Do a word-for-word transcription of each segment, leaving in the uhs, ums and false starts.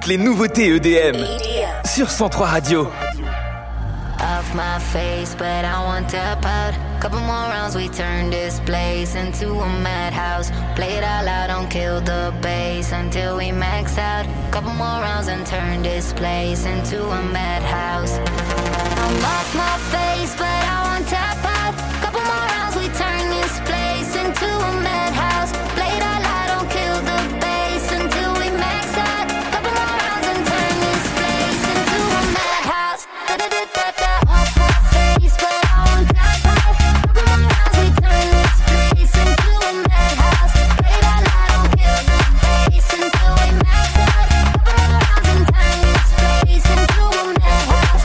les nouveautés E D M sur cent trois Radio. Off my face, but I won't tap out. Couple more rounds, we turn this place into a madhouse. Play it all out, don't kill the bass until we max out. Couple more rounds and turn this place into a madhouse. I'm off my face, but I won't tap out. Couple more rounds, we turn this place into a madhouse. Play it all out, don't kill the bass until we max out. Couple more rounds and turn this place into a madhouse. Off my face, but I won't tap out. Couple more rounds, we turn this place into a madhouse. Play it all out, don't kill the bass until we max out. Couple more rounds and turn this place into a madhouse.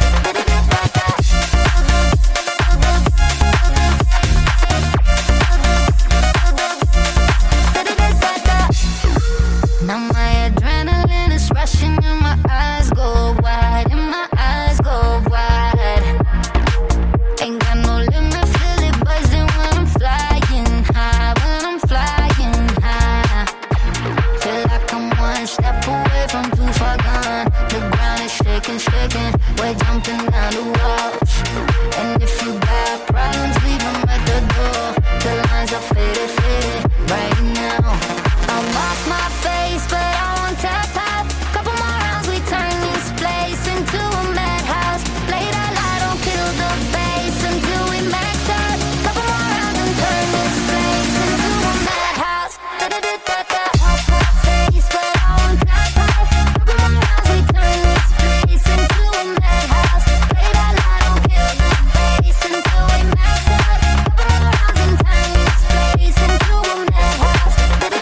Now my adrenaline is rushing and my eyes go wide, and my eyes go wide. Ain't got no limit, feel it buzzing when I'm flying high, when I'm flying high. Feel like I'm one step away from too far gone. The ground is shaking, shaking, we're jumping down the walls. And if you got problems, leave them at the door. The lines are faded, faded right now. I'm off my face, but I won't tap out. Couple more rounds, we turn this place into a madhouse. Play it all out, don't kill the bass until we max out. Couple more rounds and turn this place into a madhouse. Off my face, but I won't tap out. Couple more rounds, we turn this place into a madhouse. Play it all out, don't kill the bass until we max out. Couple more rounds and turn this place into a madhouse.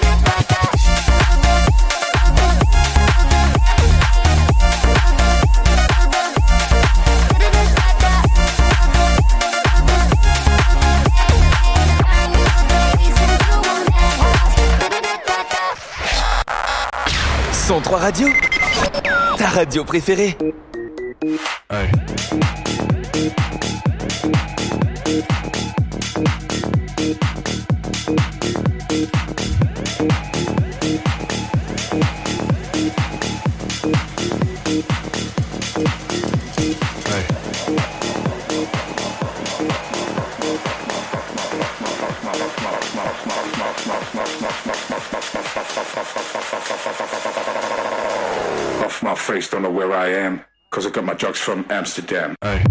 cent trois Radio, ta radio préférée. Hey. Off my face, don't know where I am, cause I got my drugs from Amsterdam. Hey.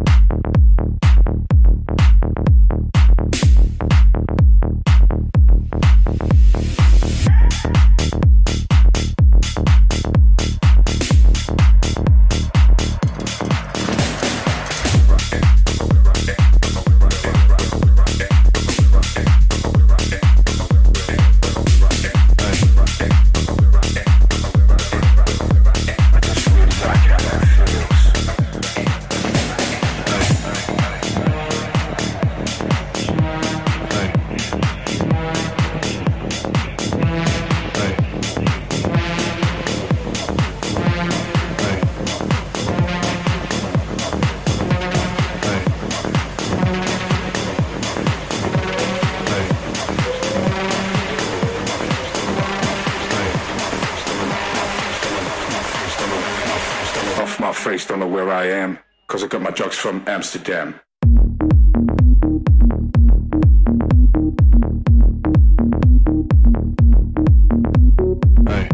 Face, don't know where I am, cause I got my drugs from Amsterdam. Hey.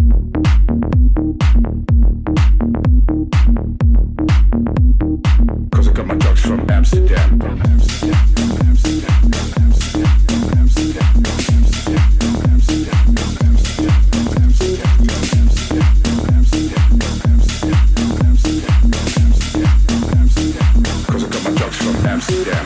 Cause I got my drugs from Amsterdam. From Amsterdam, from Amsterdam, from Amsterdam, from Amsterdam, from Amsterdam, from Amsterdam, from Amsterdam, from Amsterdam, from Amsterdam, from Amsterdam. Cause I got my drugs from Amsterdam.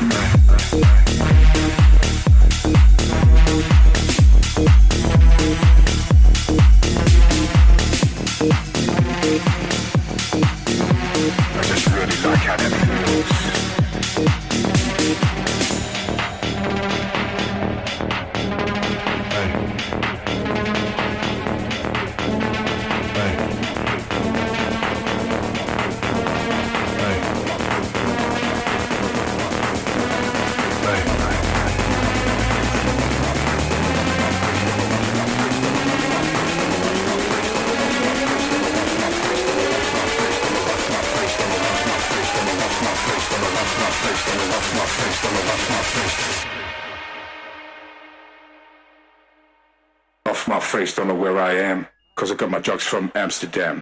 I just really like how that feels. face, don't know where I am, cause I got my drugs from Amsterdam.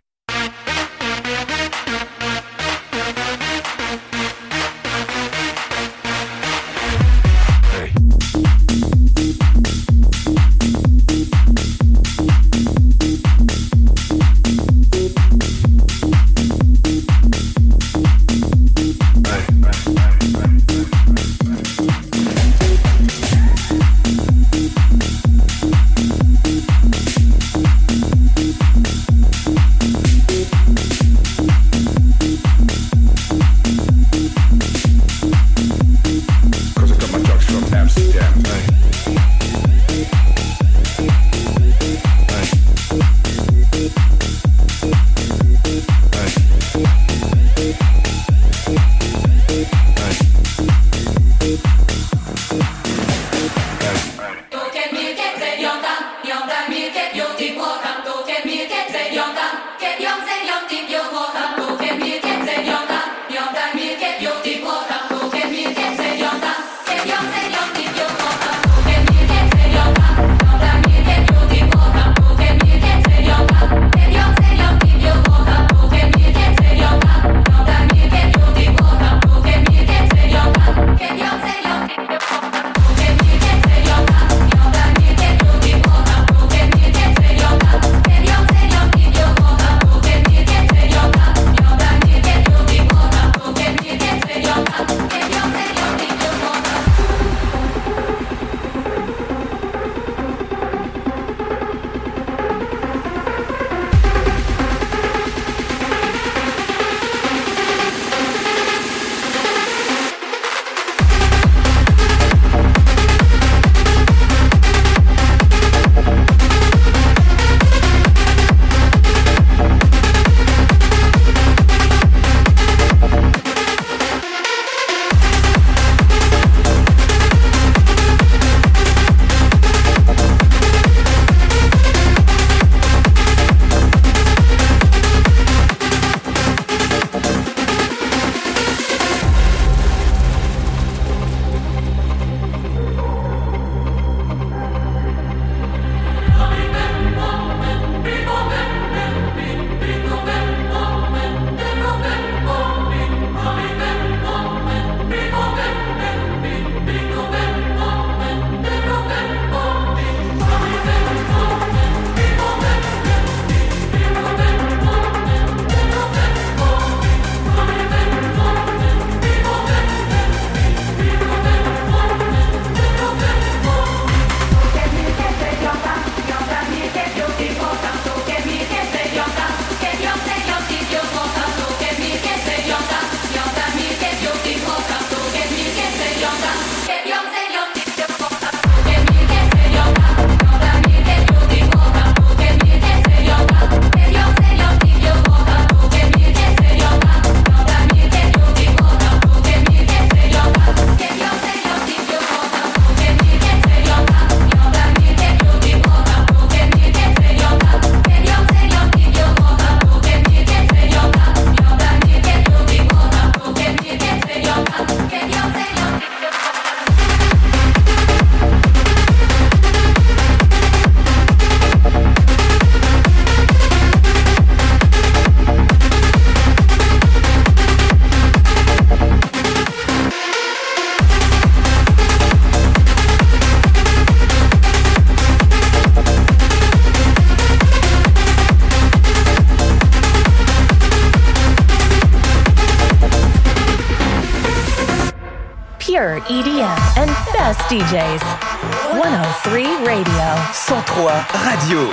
pure E D M and best D Js. one oh three Radio. cent trois Radio.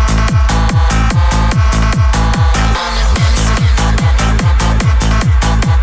I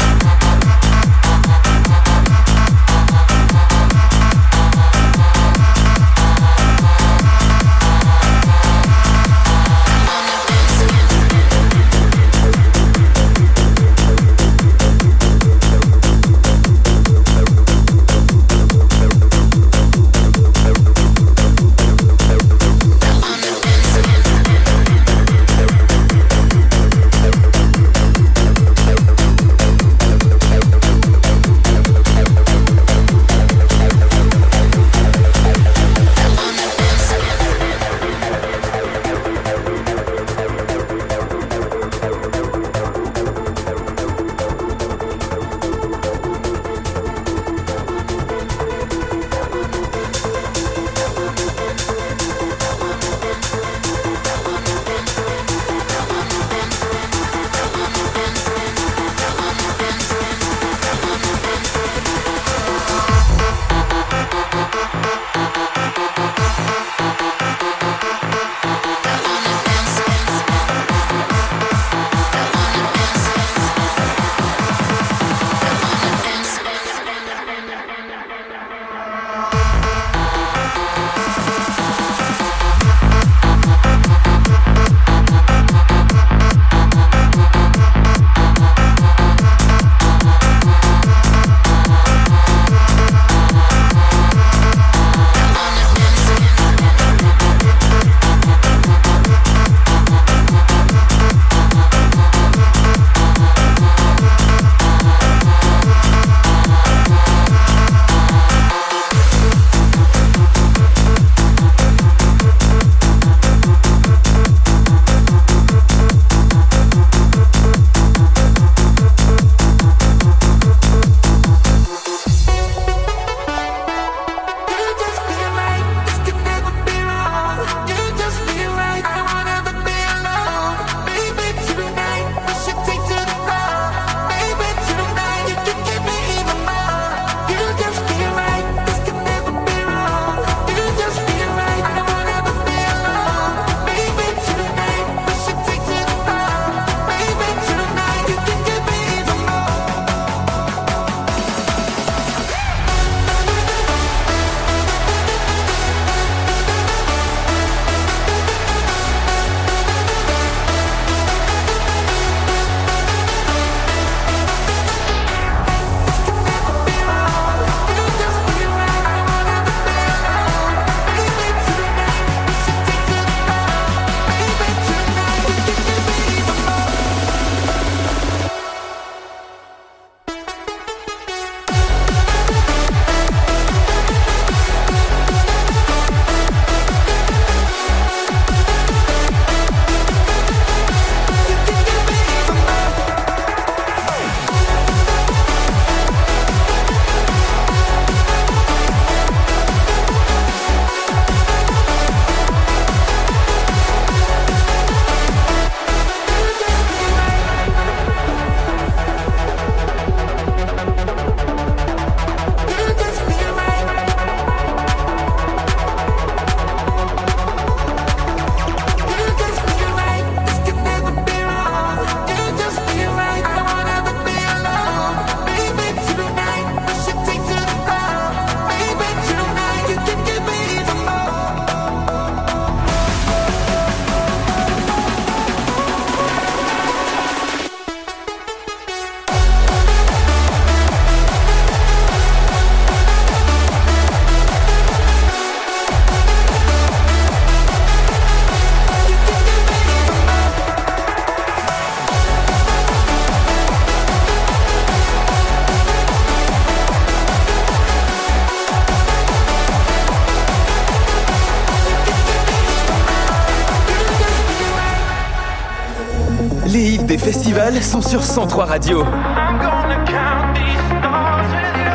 Les hits des festivals sont sur cent trois Radio. I'm gonna count these stars with you.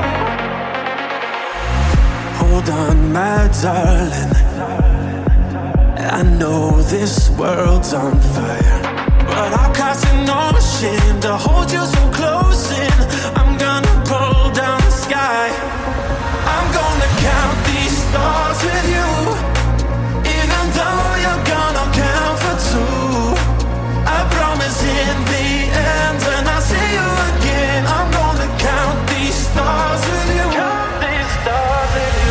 Hold on, my darling. I know this world's on fire, but I'll cast an ocean to hold you so close in. I'm gonna pull down the sky. I'm gonna count these stars with you. Even though you're gonna count for two, I promise in the end, when I see you again, I'm gonna count these stars with you. Count these stars with you.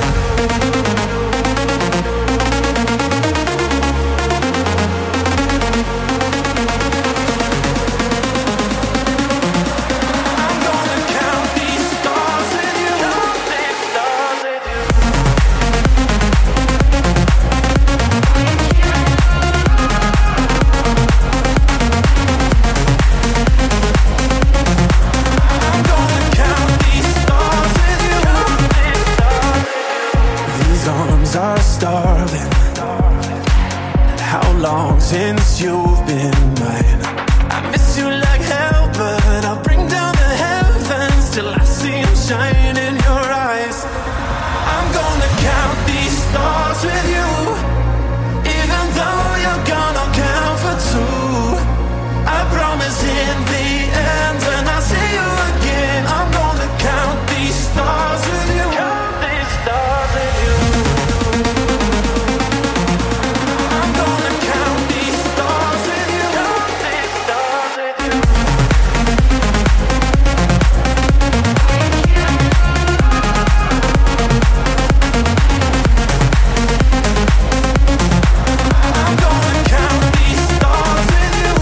I'm gonna count these stars with you. Count these stars with you. I'm gonna count these stars with you. These arms are starving. How long since you've been mine? I miss you like hell, but I'll bring down the heavens till I see 'em shine in your eyes. I'm gonna count these stars with you. Even though you're gonna count for two, I promise in the end, when I see you again, I'm gonna count these stars with you. Count these stars with you. I'm gonna count these stars with you. Count these stars with you. I'm gonna count these stars with you.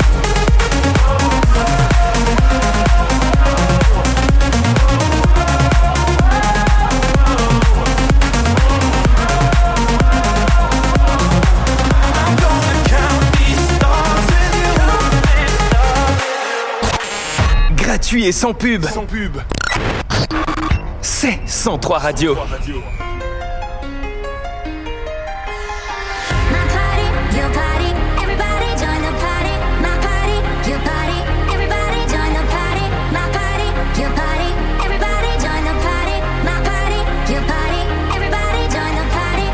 I'm gonna count these stars with you. Gratuit et sans pub. Sans pub. C'est cent trois Radio. My party, your party, everybody join the party. My party, your party, everybody join the party. My party, your party, everybody join the party. My party, your party, everybody join the party.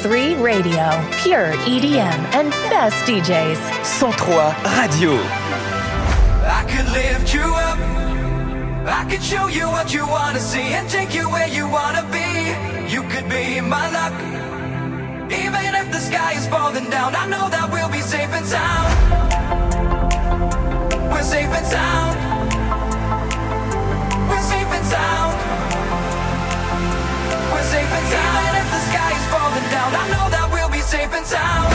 three Radio. Pure E D M and best D Js. cent trois Radio. I could lift you up. I could show you what you wanna see and take you where you wanna be. You could be my luck. Even if the sky is falling down, I know that we'll be safe and sound. We're safe and sound. We're safe and sound. We're safe and sound. Even if the sky is falling down, I know that we'll be safe and sound.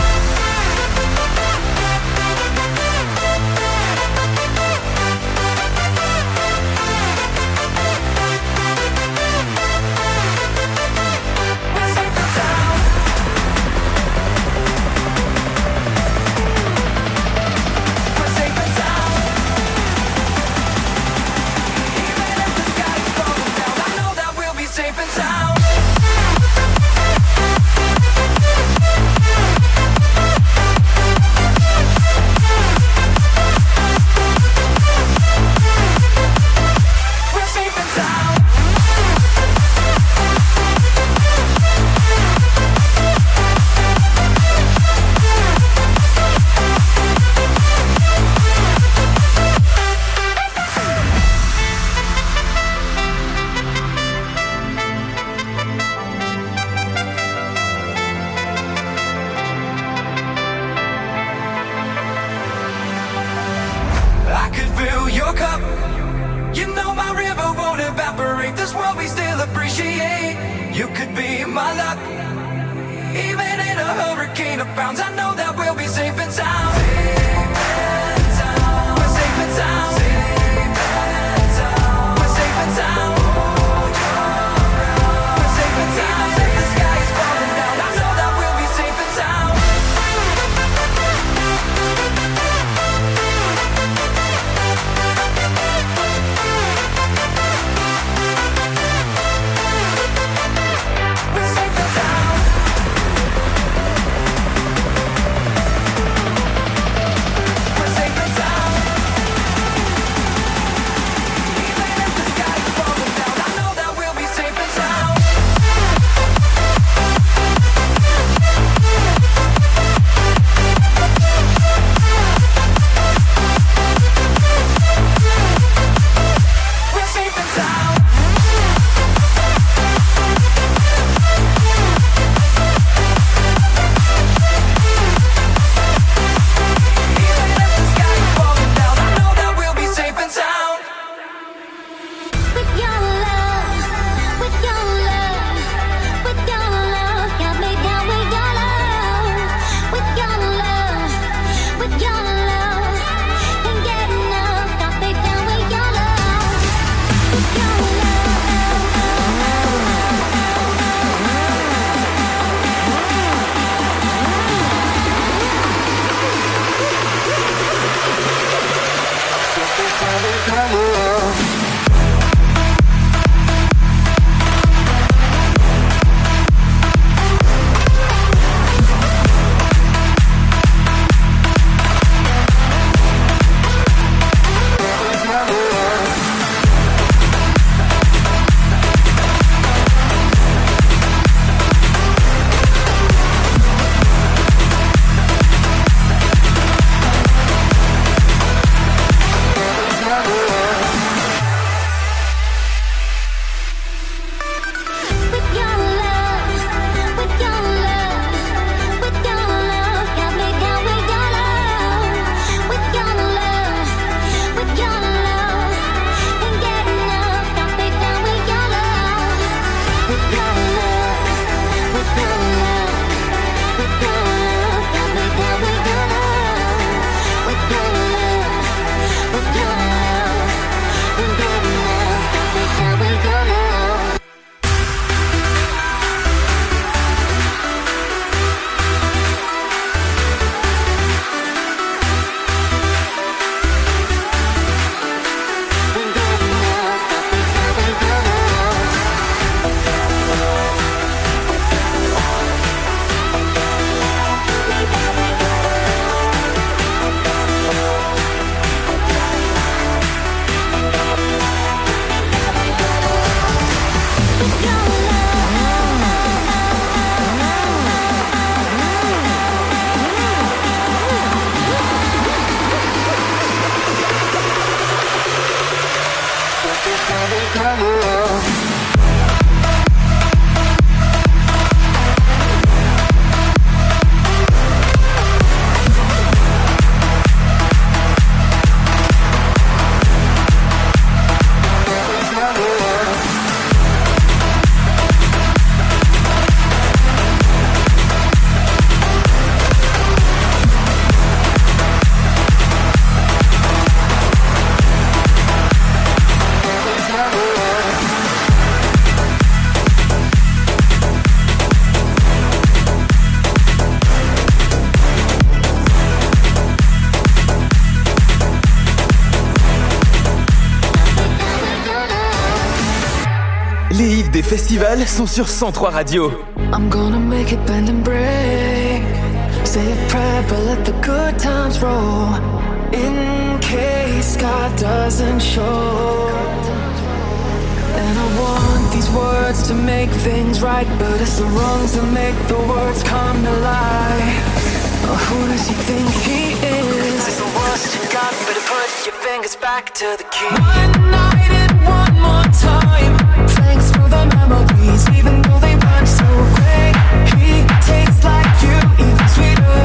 festivals sont sur cent trois Radio. I'm gonna make it bend and break. Say a prayer but let the good times roll. In case God doesn't show. And I want these words to make things right, but it's the wrongs that make the words come to life. Oh, who does he think he is? That's the worst you got, better put your fingers back to the key. One night and one more time. Thanks for the memories, even though they weren't so great. He tastes like you, even sweeter.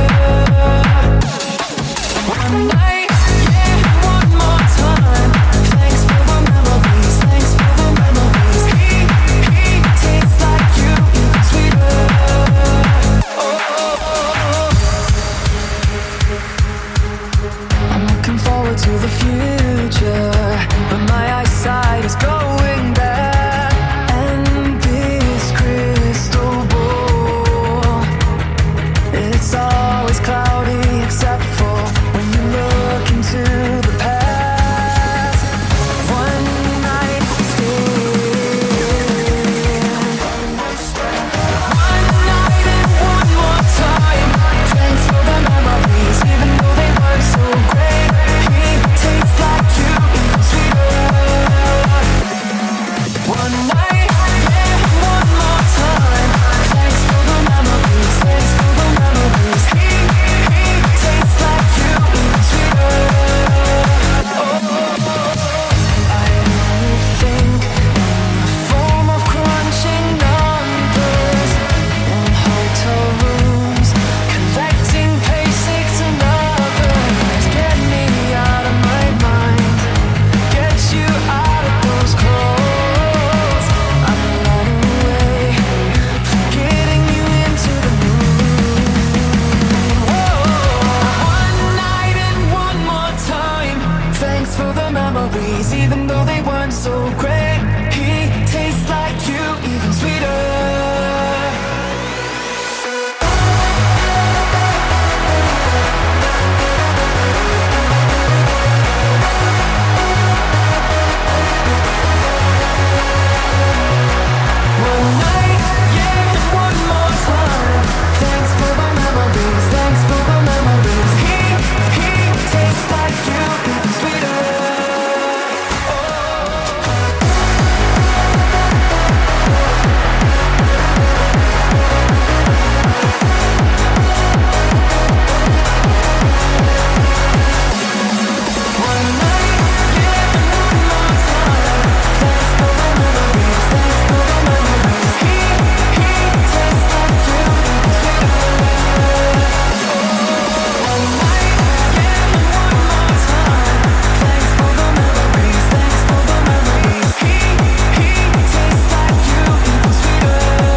One night, yeah, one more time. Thanks for the memories, thanks for the memories. He, he tastes like you, even sweeter. Oh, oh, oh. I'm looking forward to the future, but my eyesight is going back. And this crystal ball, it's always cloudy except for when you look into the past. One night stand. One night and one more time. Thanks for the memories, even though they weren't so great. He tastes like you, even sweeter. One night, yeah, one more time. Thanks for the memories, thanks for the memories. He, he tastes like you, even sweeter. Oh, oh, oh. I only think in the form of crunching numbers in hotel rooms, collecting basics and others. Get me out of my mind, get you out of those clothes. I'm running away, getting you into the mood. Whoa. One night and one more time. Thanks for the memories, even though they weren't so great. He tastes like you, even sweeter. One night, yeah, one more time. Thanks for the memories, thanks for the memories. He, he tastes like you, even sweeter. One night, yeah, one more time. Thanks for the memories, thanks for the memories. He, he tastes like you, even sweeter. One night, yeah, one more time. Thanks for the memories, thanks for the memories. He, he tastes like you, even sweeter.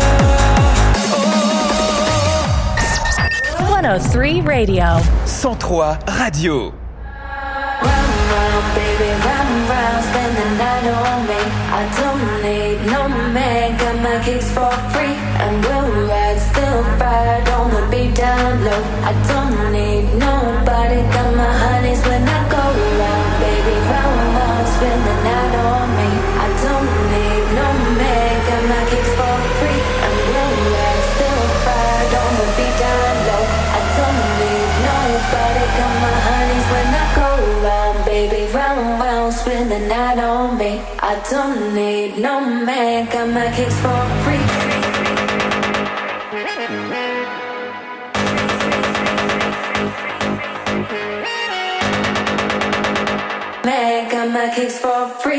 one oh three Radio. cent trois Radio. Round, round, baby, round, round, spend the night on me. I don't need no man, got my kicks for free. And we'll ride, still ride on the beat down low. I don't need nobody, got my honeys when I go round, baby, round, round, spend the night on me. I don't need no man, got my kicks for free. And we'll ride, still ride on the beat down low. I don't need nobody, got my honeys when I go round, baby, round, round, spend the night on me. I don't need no man, got my kicks for free. Man, got my kicks for free.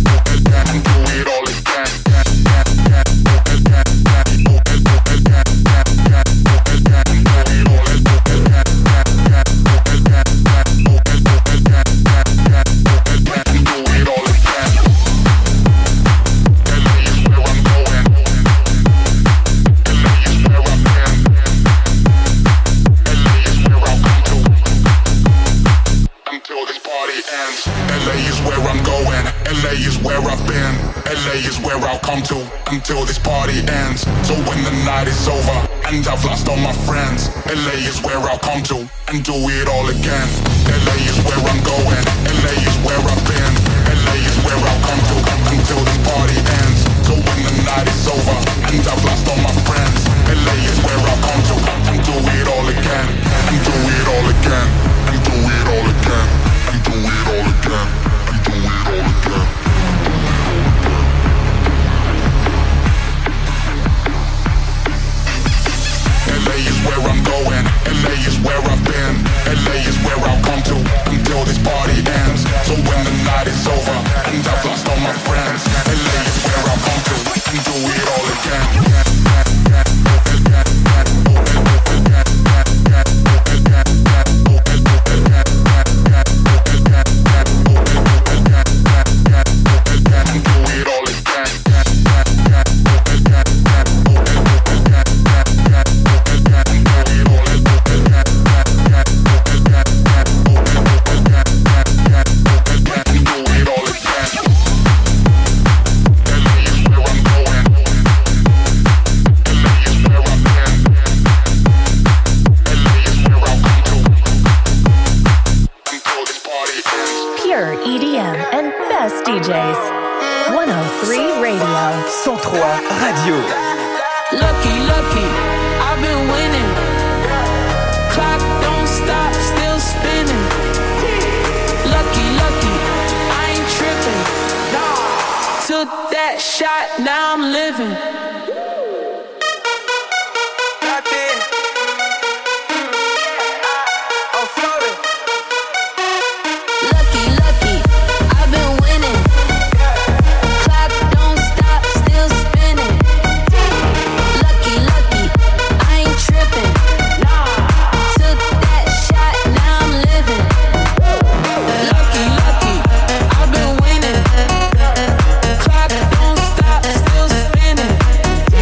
Until this party ends. So when the night is over and I've lost all my friends, L A is where I'll come to and do it all again. L A is where I'm going, L A is where I've been, L A is where I'll come to until this party ends. So when the night is over and I've lost all my friends, L A is where I'll come to and do it all again, and do it all again, and do it all again, and do it all again, and do it all again. L A is where I'm going, L A is where I've been, L A is where I'll come to until this party ends. So when the night is over and I've lost all my friends, L A is where I'll come to and do it all again. cent trois Radio. Lucky, lucky, I've been winning. Clock don't stop, still spinning. Lucky, lucky, I ain't tripping. Took that shot, now I'm living. Clock don't stop, still spinning.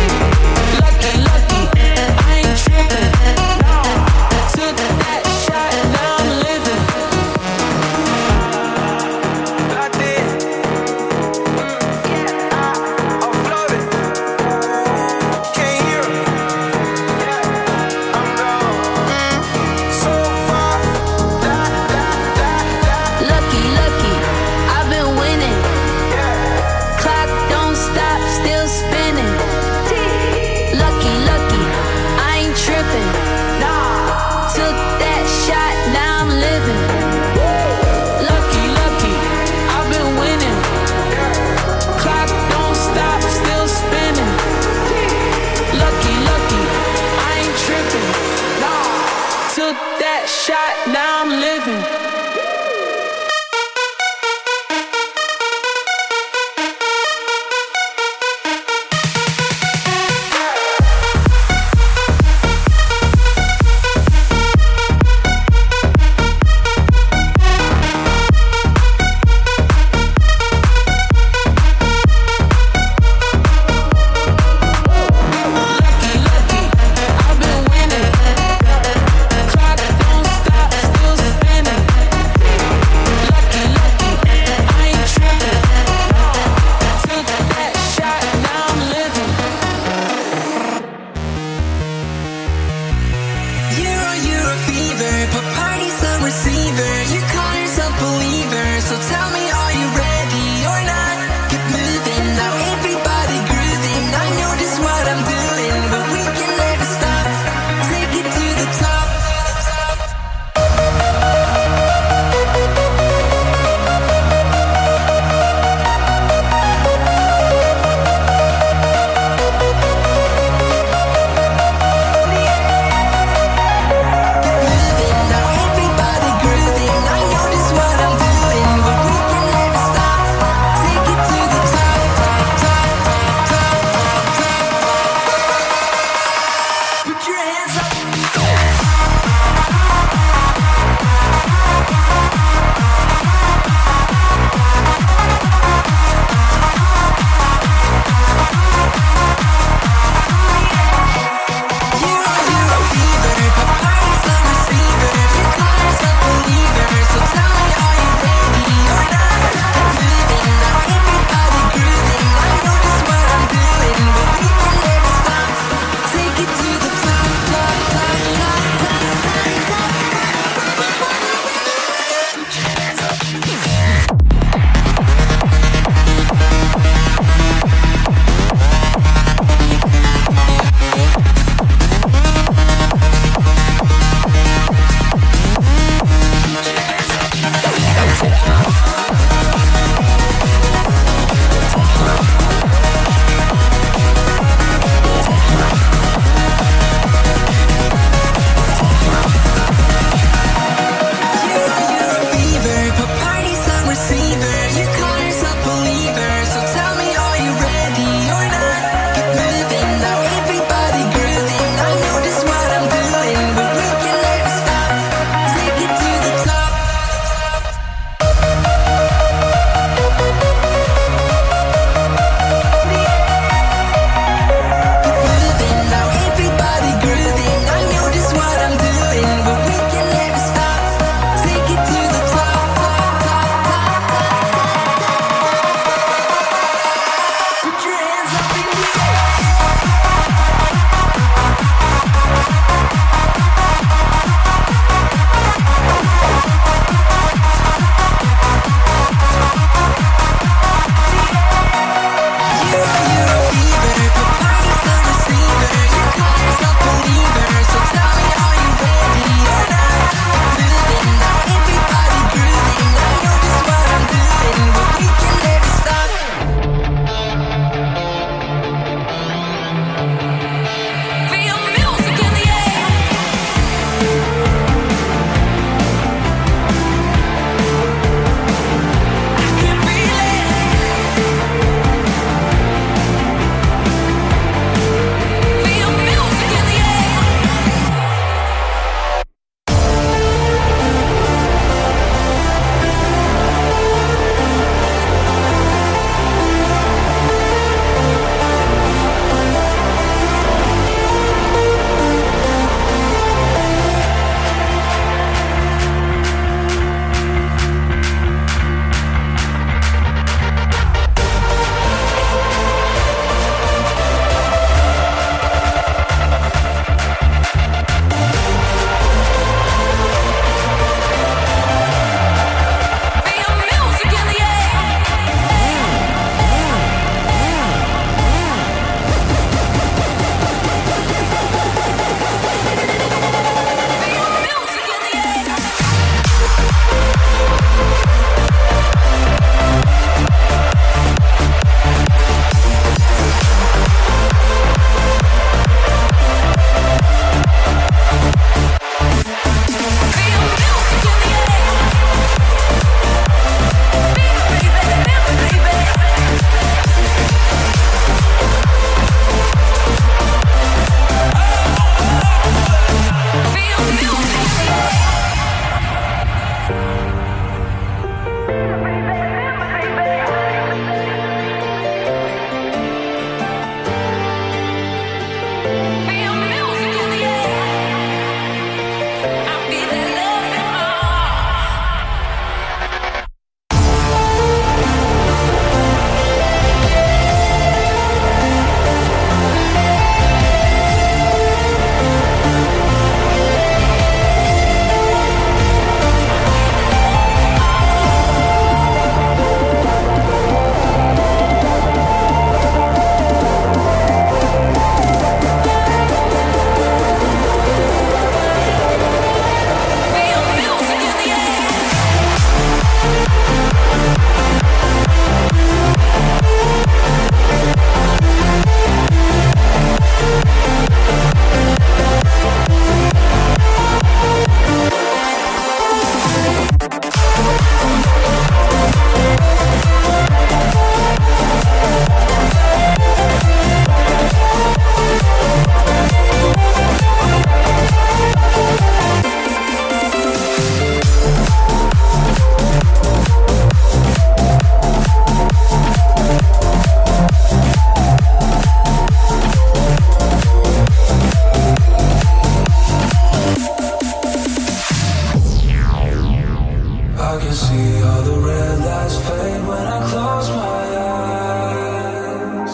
I can see all the red lights fade when I close my eyes.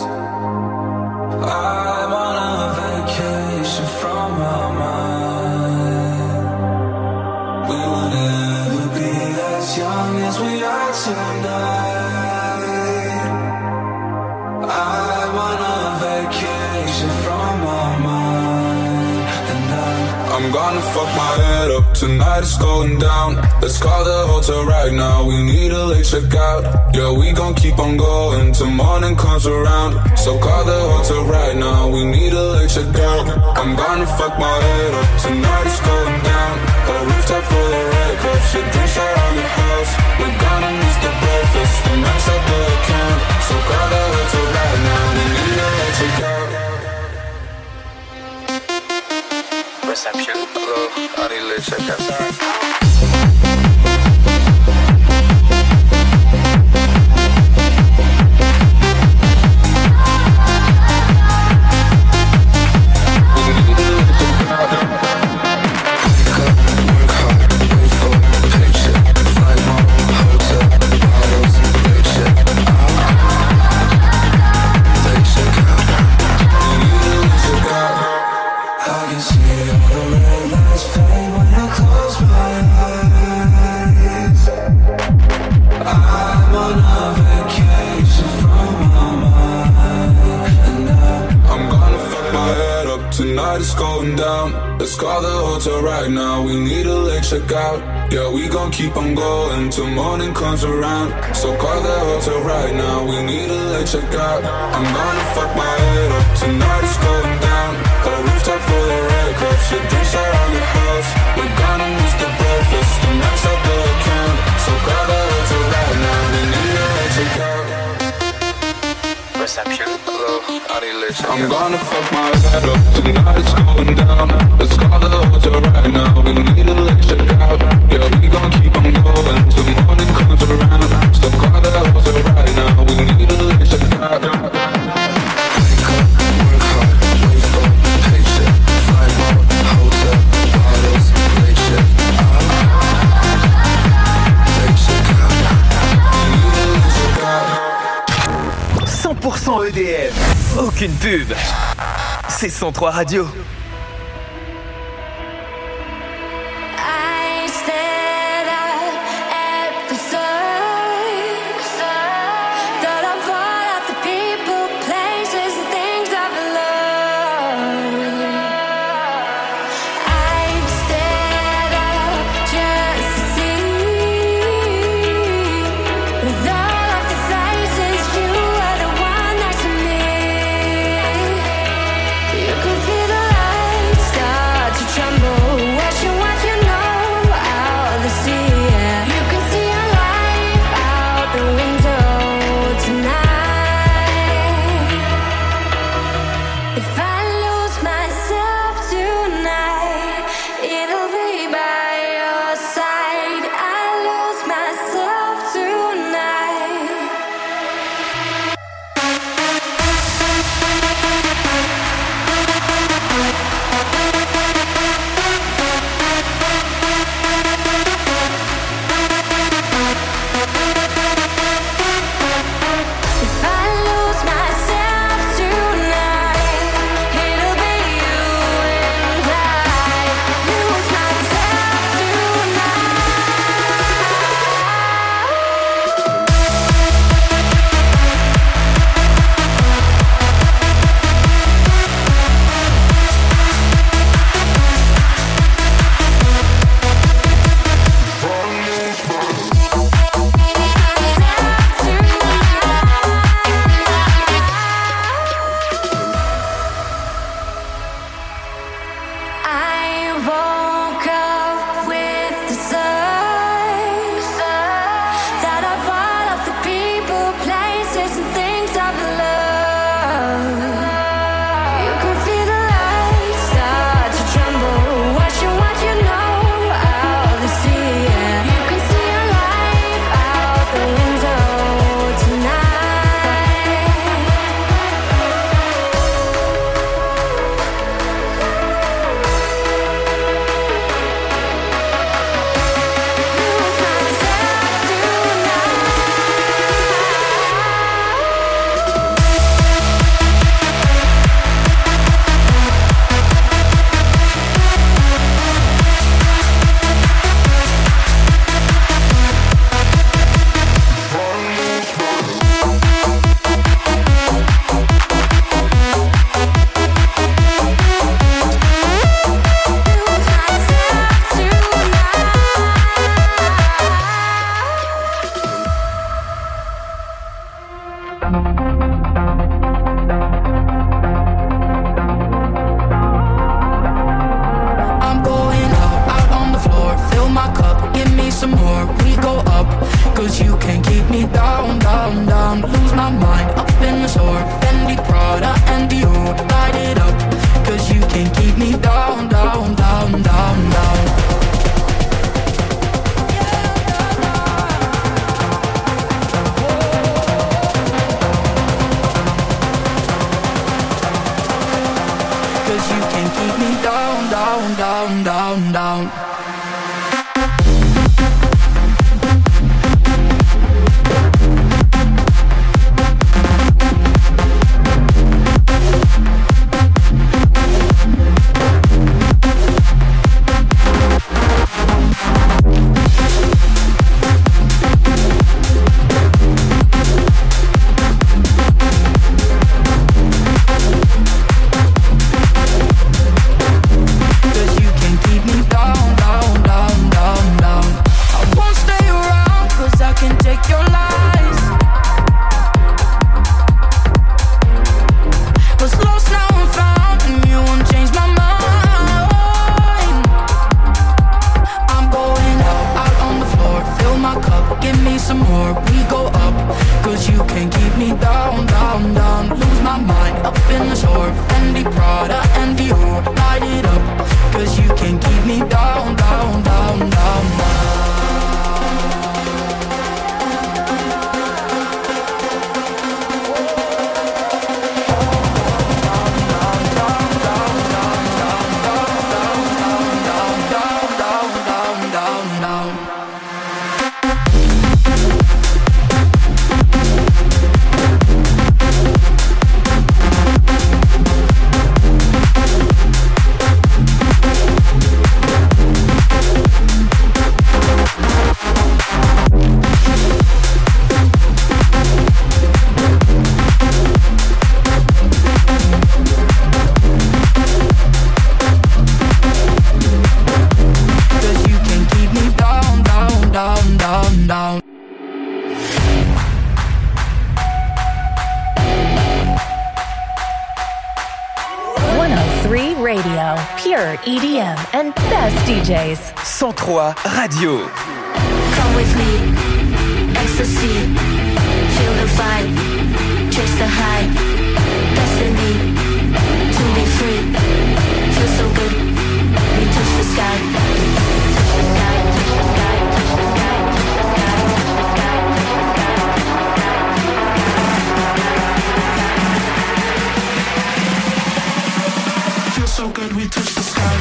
I'm on a vacation from my mind. We will never be as young as we are tonight. I'm on a vacation from my mind. And I'm, I'm gonna fuck my head up. Tonight it's going down. Let's call the hotel right now. We need a late checkout. Yeah, we gon' keep on going till morning comes around. So call the hotel right now. We need a late checkout. I'm gonna fuck my head up. Tonight it's going down. A rooftop full of red cups. Shit drinks around the house. We're gonna miss the breakfast. The max up the account. So call the hotel right now. We need a late checkout. Reception. Hello, I need a late checkout. Sorry. Let's call the hotel right now. We need a late checkout. Yeah, we gon' keep on going till morning comes around. So call the hotel right now. We need a late checkout. I'm gonna fuck my head up. Tonight it's going down. A rooftop full of red cups. Shit drinks around the house. We're gonna miss the breakfast. The max up the account. So call the hotel right now. We need a late checkout. Reception. Hello, I need a late checkout. I'm gonna fuck my head up. Tonight it's going down. Let's call the hotel right now. We need a late checkout. Yeah, we gon' keep on going till morning comes around. So call the hotel right now. We need a late checkout. Wake up, work hard, wait for paycheck. Flight mode, hotel, bottles, late check out. Late check out. We need a late checkout. cent pour cent E D M, aucune pub. C'est cent trois Radio. Tremble, watching what you know out the sea. Yeah. You can see a light. we go up. Cause you can't keep me down, down, down. Lose my mind up in the store. Fendi, Prada, and Dior. Light it up. Cause you can't keep me down, down, down, down, down. Cause you can't keep me down, down, down, down, down. E D M and best D Js. cent trois Radio. Come with me, ecstasy, feel the vibe, chase the high, destiny, to be free, feel so good, we touch the sky. So good we touch the sky.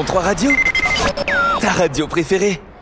cent trois Radio, ta radio préférée.